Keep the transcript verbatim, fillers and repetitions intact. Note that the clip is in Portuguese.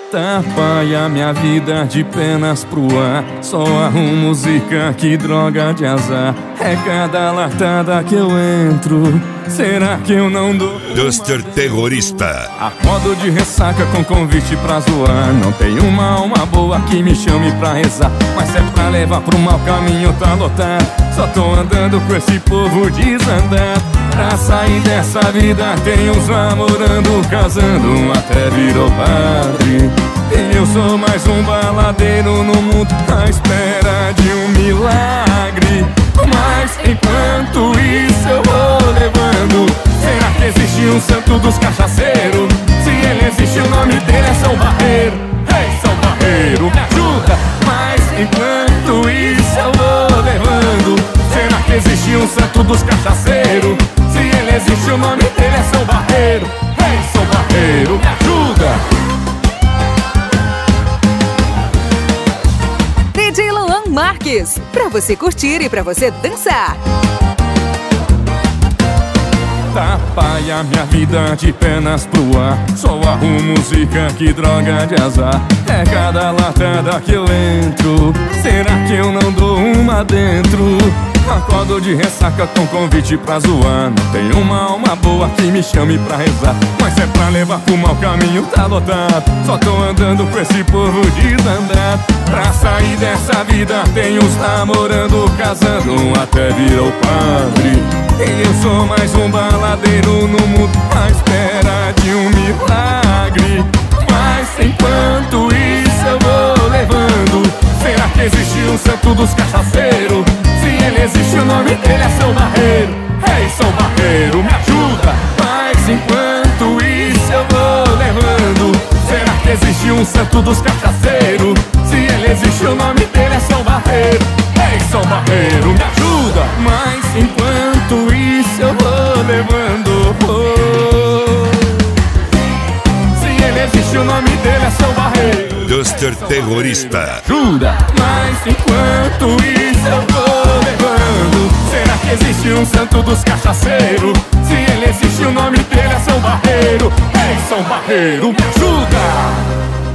Tapaia minha vida de penas pro ar. Só arrumo música, que droga de azar. É cada latada que eu entro. Será que eu não dou? Duster Terrorista. Acordo de ressaca com convite pra zoar. Não tem uma alma boa que me chame pra rezar. Mas se é pra levar pro mau caminho tá lotado. Só tô andando com esse povo desandado. Pra sair dessa vida tem uns namorando, casando, até virou padre. E eu sou mais um baladeiro no mundo à espera de um milagre. Mas enquanto isso eu vou levando. Será que existe um santo dos cachaceiros? Se ele existe, o nome dele é São Barreiro. Ei, São Barreiro, me ajuda! Mas enquanto isso eu vou levando. Será que existe um santo dos cachaceiros? Se ele existe, o nome dele é São Barreiro. Ei, São Barreiro, me ajuda! D J Luan Marques, pra você curtir e pra você dançar. Tapaia minha vida de penas pro ar. Só arrumo música, que droga de azar. É cada latada que eu entro. Será que eu não dou uma dentro? Acordo de ressaca com convite pra zoar. Não tem uma alma boa que me chame pra rezar. Mas é pra levar pro mau caminho tá lotado. Só tô andando com esse povo desandado. Pra sair dessa vida tem uns namorando, casando, até virou padre. E eu sou mais um baladeiro no mundo à espera de um milagre. Mas enquanto isso eu vou levando. Será que existe um santo dos cachaceiros? Se ele existe, o nome dele é São Barreiro. Ei, São Barreiro, me ajuda! Mas enquanto isso eu vou levando. Será que existe um santo dos cachaceiros? Se ele existe, o nome dele é São Barreiro. Ei, São Barreiro, me ajuda! Mas enquanto isso eu vou levando. Oh. Se ele existe, o nome dele é São Barreiro. Duster Terrorista. Ajuda! Mas enquanto isso eu vou levando. Será que existe um santo dos cachaceiros? Se ele existe, o nome dele é São Barreiro. Ei, São Barreiro, me ajuda!